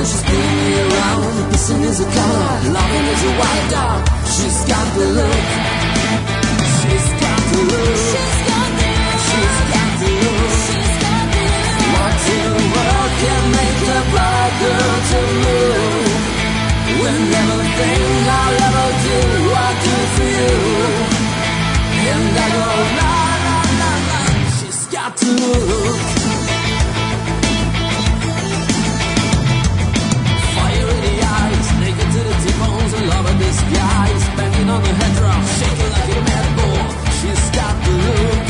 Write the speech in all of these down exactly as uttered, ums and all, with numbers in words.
when she's spinning me around. Kissing is a color, loving is a white dog. She's got the look. She's got the look. She's got the look. She's got the look. She's got the look. What in the world can make a black girl to move? When everything I'll ever do, I do for you. And I go la la la la. She's got the look. Fire in the eyes, naked to the T-bones, and love in disguise. Banging on the head drum, shaking like a mad bull. She's got the look.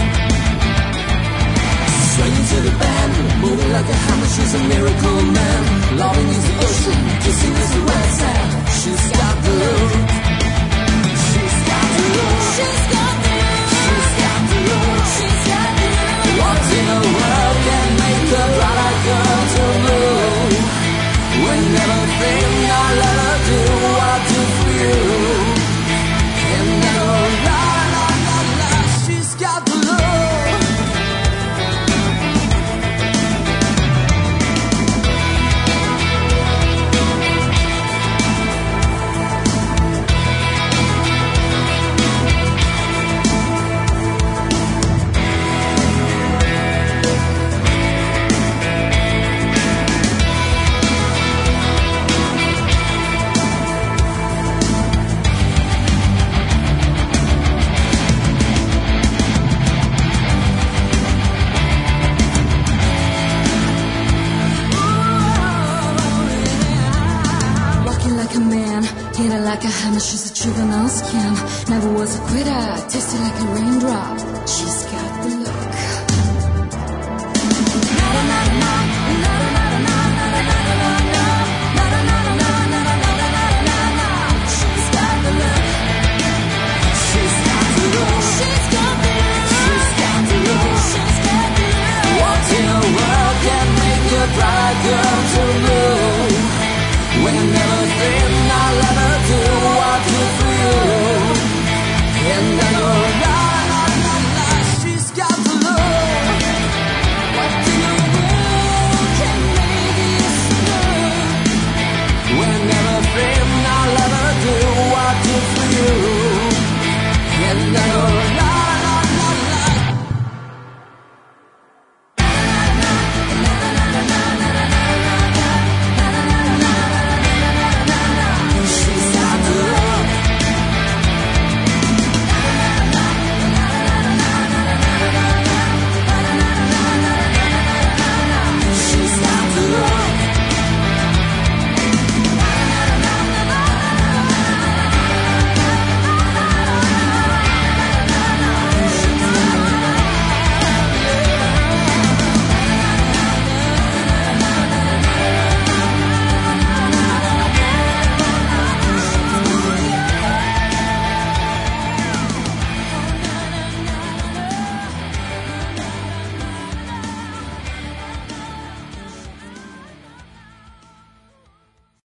Swinging to the band, moving like a hammer. She's a miracle man. Loving is the ocean, kissing is the red sand. She's got the look. She's got the look. She's got the look. She's got the look. She's got the look. What in the world can make a bright girl to move? When everything I'll ever do, I do for you. And I go la la la la. She's got the look. Like a hammer, she's a juvenile scam. Never was a quitter, tasted like a raindrop. She's got the look. She's got the look. She's got the look. She's got the look. She's got the look. She's got the look. What in the world can make a bright girl to move? When never